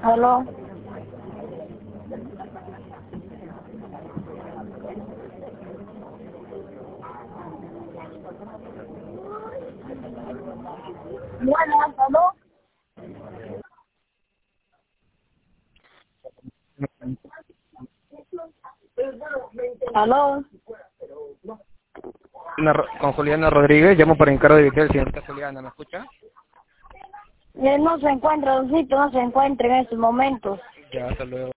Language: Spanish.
Aló. Buenas, aló. Aló. Con Juliana Rodríguez, llamo por encargo de visita del señorita Juliana, ¿me escucha? No se encuentra, Doncito, no se encuentra en estos momentos. Ya, hasta luego.